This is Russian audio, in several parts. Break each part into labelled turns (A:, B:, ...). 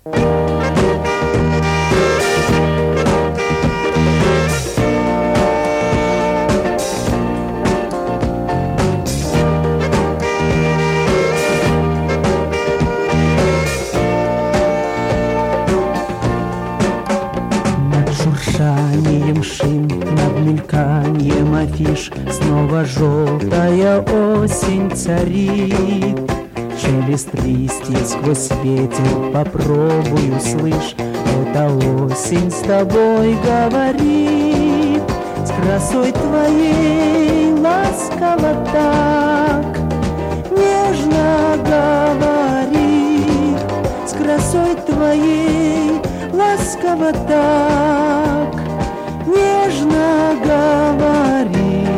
A: Шин, над мельканьем афиш снова желтая осень царит. Шелест листьев сквозь ветер попробуй услышь, эта осень с тобой говорит. С красой твоей ласково так, нежно говорит. С красой твоей ласково так, нежно говорит.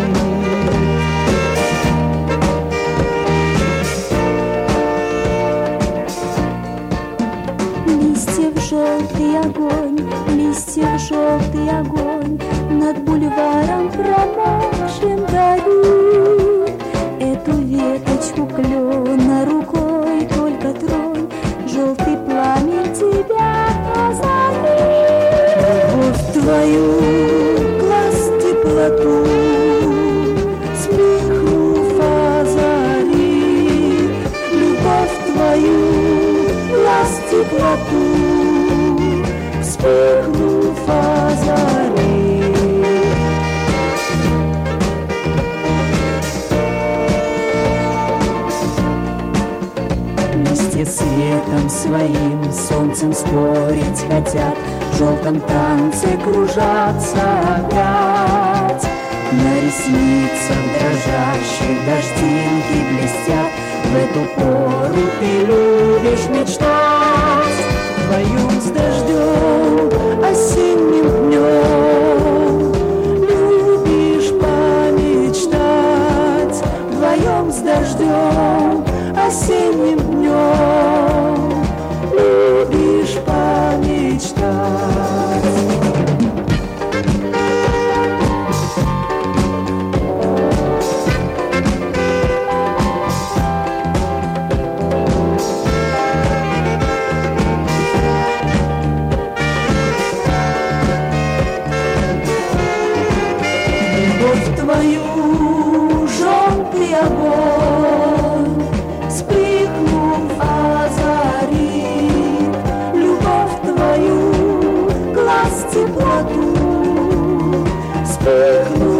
B: Листьев желтый огонь, листьев желтый огонь над бульваром промокшим горит. Эту веточку клена рукой только тронь, желтый пламень тебя озарит.
A: Любовь твою, глаз теплоту, смехнув озарит. Любовь твою, глаз теплоту, вспыхнув озарит. Листья светом своим солнцем спорить хотят, в желтом танце кружатся опять. На ресницах дрожащих дождинки блестят, в эту пору ты любишь мечтать. Вдвоем с дождем осенним днем любишь помечтать. Вдвоем с дождем осенним днем любишь помечтать. Любовь твою, желтый огонь, вспыхнув озарит. Любовь твою, глаз теплоту, вспыхнув